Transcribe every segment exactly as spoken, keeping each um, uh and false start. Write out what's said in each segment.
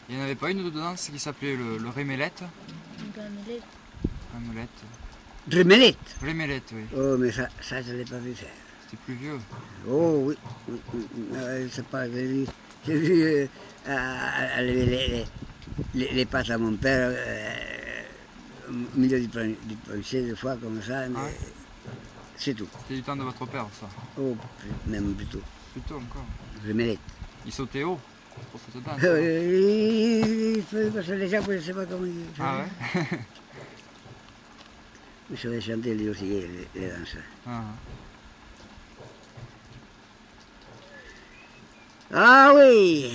Il n'y en avait pas une de danse qui s'appelait le, le rémélette? Rémélette. Rémélette. Rémélette. Rémélette, oui. Oh, mais ça, ça je ne l'ai pas vu faire. C'était plus vieux. Oh, oui. oui, oui, oui. Euh, je sais pas, j'ai vu, j'ai vu euh, euh, les, les, les, les pattes à mon père euh, au milieu du, plan- du plancher, des fois, comme ça, mais Ah ouais. c'est tout. C'était du temps de votre père, ça. Oh, même plutôt. Plutôt encore. Rémélette. Il sautait haut pour cette danse. Euh, il faut passer les gens, je ne sais pas comment il fait. Ah ouais. Il savait chanter lui aussi, les, les danses. Ah. Ah oui!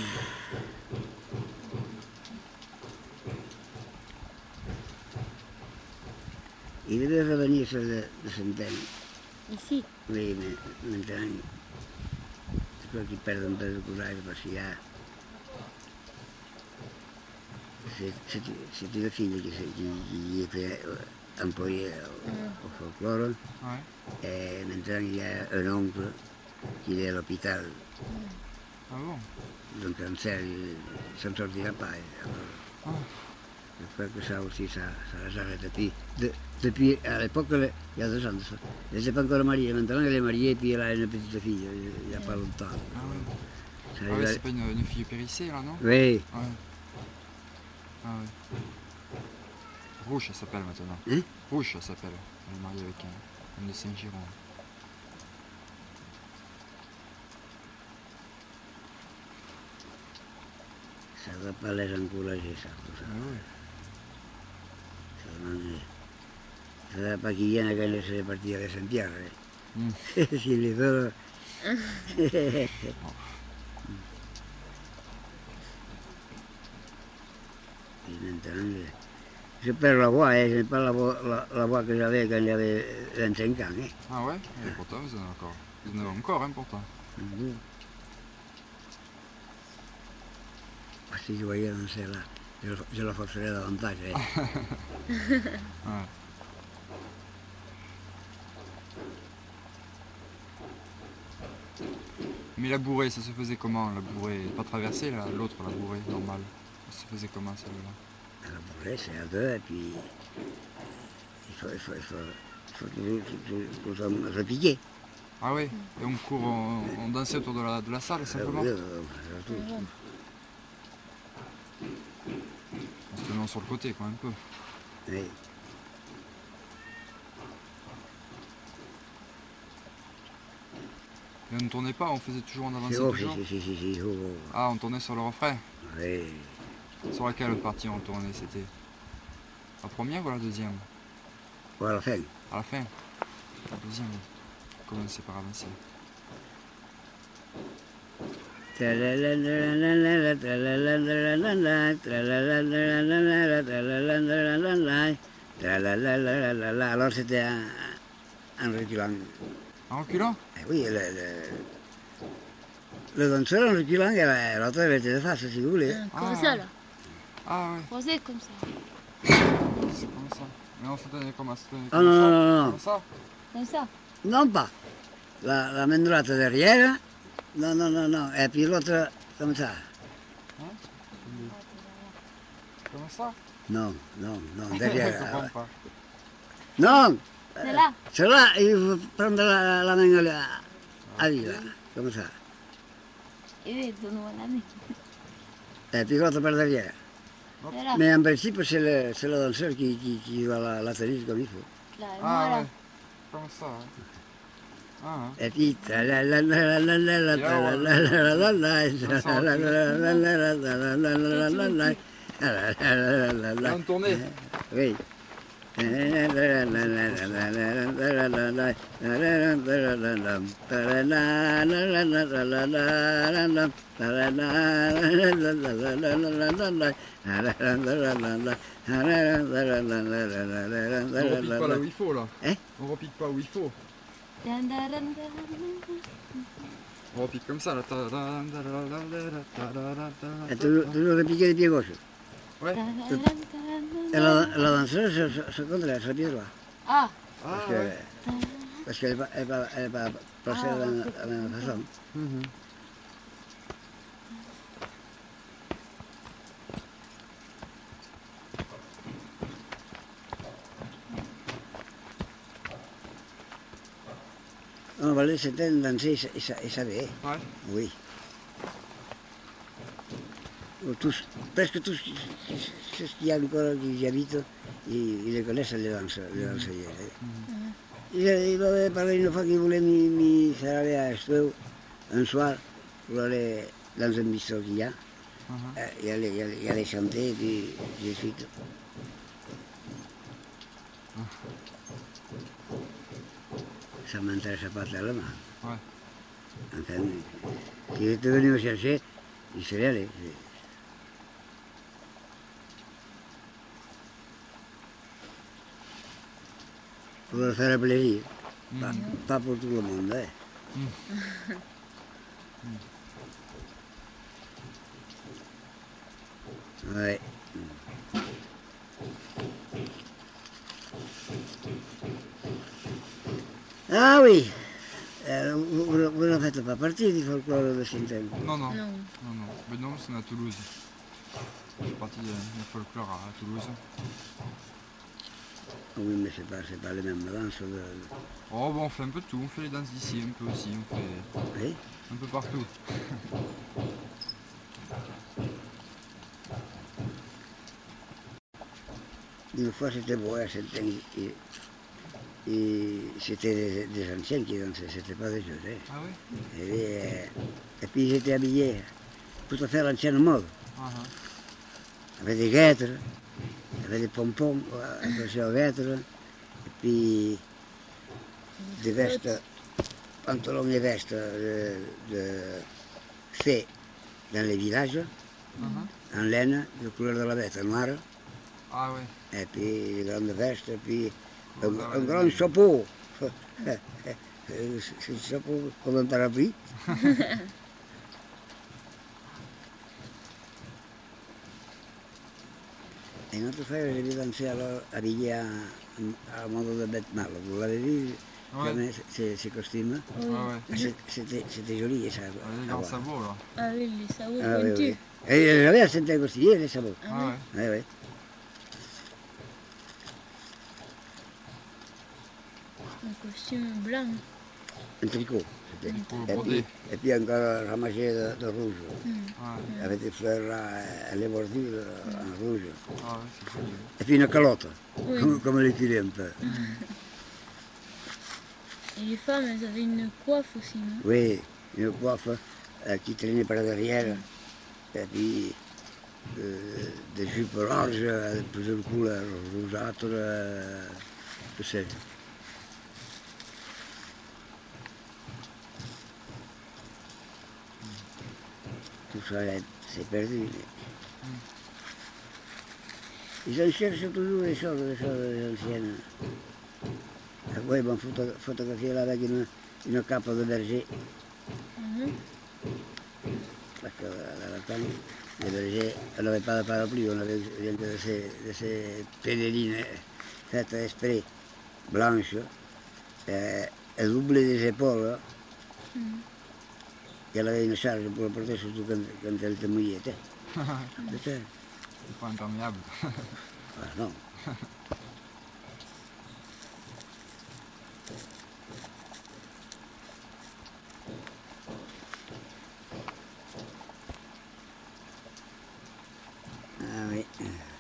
Il devait revenir sur le, le centaine. Ici. Oui, mais maintenant, je crois qu'il perd un peu de courage parce qu'il y a. C'est- C'est c'est une fille qui, s'est- qui, qui était euh, employée au, au folklore. Ouais. Et maintenant, il y a un oncle qui est à l'hôpital Ah bon. d'un cancer, il ne s'en sortira pas. Alors, Ah. j'espère que ça aussi, ça, ça les arrête. Depuis, de, depuis à l'époque, il y a deux ans de ça. Elle n'était pas encore mariée, maintenant elle est mariée et puis elle a une petite fille, il n'y a pas longtemps. Ah ouais. Ça Ah lui ouais, a- c'est pas une, une fille périssée là, non? Oui, Ouais. Ah ouais. Rouge, elle s'appelle maintenant. Hein? Rouge, elle s'appelle. Elle est mariée avec un, un de Saint-Giron. ça ne va pas les encourager, ça. Tout ça. Ah ouais. Seulement, ça ne va pas qu'ils viennent à gagner les parties de Saint-Pierre. Mm. S'ils les veulent. Et maintenant, je, je perds la voix, hein, je n'ai pas la voix, la, la voix que j'avais quand j'avais vingt-cinq ans. Hein. Ah ouais. Et pourtant, vous en avez encore. Vous en avez encore, hein, pourtant. Mhm. Si je voyais danser là, je, je la forcerais davantage. Hein. Ouais. Mais la bourrée, ça se faisait comment? La bourrée, pas traversée, là, l'autre, la bourrée, normale. Ça se faisait comment, celle-là? Alors pour elle, c'est à deux, et puis il faut, il faut, il faut, il faut toujours, toujours, toujours repiquer. Ah oui. Et on court, on, on dansait autour de la, de la salle, simplement. Euh, euh, euh, tout. On se tenait sur le côté, quoi, un peu. Oui. Et on ne tournait pas, on faisait toujours, on avançait C'est haut, toujours. si, si, si, si, si, oh, oh. Ah, on tournait sur le refrain. Oui. Sur laquelle partie on tournait, c'était la première ou la deuxième? Ou à la fin. À la fin. La deuxième. On commençait par avancer. Alors c'était un, un reculant. En reculant? Eh oui, le, le, le danseur en reculant et l'autre elle était de face, si vous voulez. Ah, comme Ah. ça là. Ah ouais, Croisé comme ça. c'est comme ça. Mais on se tenait comment? On se tenait Ah comme non, ça? non, non, non. Comme ça? Comme ça. Non pas. La, la main droite derrière. Non, non, non, non. Et puis l'autre comme ça. Comme ça? Non, non, non, Je derrière. comprends pas. Non, C'est là. c'est là, il faut prendre la, la main à, à lui, là, comme ça. Et oui, donne-moi la main. Et puis l'autre par derrière. C'est là. Mais en principe, c'est le, c'est le danseur qui, qui, qui va la, la tenir comme il faut. Là, et Ah moi là. ouais, comme ça. Hein. Ah, hein. Et puis, ta la la la la la la ta la la la la la ta la la la la la ta la la la la la la ta la la la la la. Et on tournait. Oui. On repique pas là où il faut, là. Hein? On repique pas où il faut. Dan, dan, dan, dan, On repique comme ça, là. Et toujours, toujours repiquer le pied gauche. Ouais. dan, dan, dan, dan. Et la, la danseuse, c'est c'est le contraire, c'est le pied droit. Ah, Ah, Parce que- ouais. parce qu'elle n'est pas, elle est pas, elle est pas placée Ah, de la, ok. de la même façon. Mhm. On va laisser danser et ça, et ça va. Ouais. Oui. Tous, presque tous ceux qui y encore qui y habitent, ils, ils les connaissent les danses, les danseuses. Il, il m'avait parlé une fois qu'il voulait me faire aller à Estreu un soir pour aller dans un bistrot qu'il y a. Uh -huh. euh, et, aller, et, aller, et aller chanter, et puis j'ai suite. Uh. Ça ne m'intéresse pas tellement. Ouais. Enfin, s'il était venu me chercher, il serait allé. Pour leur faire plaisir. Mm. Pas, pas pour tout le monde. Hein. Mm. Mm. Ouais. Ah oui, euh, vous, vous, vous ne faites pas partie du folklore de Saint-Aime. Non, non, Non. non, non. Mais non, c'est à Toulouse. Je fais partie du folklore à Toulouse. Oui, mais c'est pas, c'est pas les mêmes danses. De... Oh, bon, on fait un peu de tout. On fait les danses d'ici un peu aussi. On fait Oui. un peu partout. Une fois c'était beau, hein, c'était, et, et c'était des, des anciens qui dansaient, c'était pas des jeunes. Hein. Ah oui? Et, euh, et puis ils étaient habillés tout à fait à l'ancienne mode, Uh -huh. avec des guêtres, avec des pompons accrochés aux guêtres, et puis des vestes, pantalons et vestes de, de faits dans les villages, Uh -huh. en laine, de couleur de la bête, noire. Ah ouais. Et puis les grandes vestes, et puis un, Ah, un ouais. grand chapeau. C'est un chapeau comme un parapluie. Et une autre fois, j'ai vu danser alors habillé à, à mode de bête mâle. Vous l'avez vu, Ouais. jamais, ces, ces costumes? Oui. Ah ouais. C'est- C'était c'était joli, ça. Ah, les à grands voir. sabots là. Ah oui, les sabots Ah, oui, pointus. oui. Et j'avais à Saint-Aigre aussi, les sabots. Ah, Ah oui. ouais. Oui, oui. Un costume blanc. Un tricot, c'était. Pour Et broder. puis, et puis encore ramassé de, de rouge. Mm. Ouais. Avec des fleurs là, les bordures en rouge. Ah ouais, c'est joli. Et puis une calotte, Oui. comme, comme les filets un peu. Et les femmes, elles avaient une coiffe aussi, non? Oui, une coiffe euh, qui traînait par derrière. Et puis euh, des jupes larges, de plusieurs couleurs, rougeâtres, euh, tout ça. Tout ça, c'est perdu. Ils en cherchent toujours des choses, des choses anciennes. Et poi ils m'ont photo- photographié là avec une, une cape de berger. Mhm. Parce que dans le temps, les bergers, on n'avait pas de parapluie, on avait rien que de ces, de ces pélérines faites exprès, blanches, et, et doublées des épaules. Mhm. Et elle avait une charge pour le porter, surtout quand, quand elle était mouillée. tu sais. Tu sais. C'est pas imperméable. Ah, non. Ah oui.